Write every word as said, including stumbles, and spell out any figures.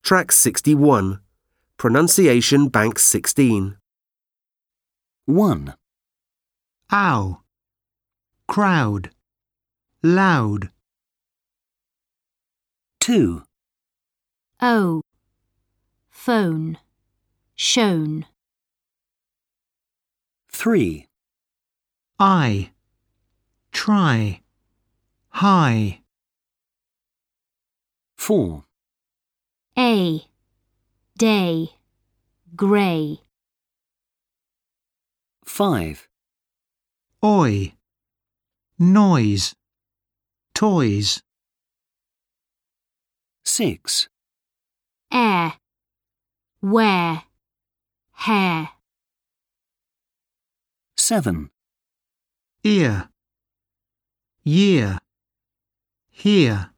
Track sixty-one. Pronunciation Bank sixteen. one, ow, crowd, loud. two, O, phone, shown. three, I, try, high. four, A, day, grey. five, Oi, noise, toys. six, Air, wear, hair. seven, Ear, year, here.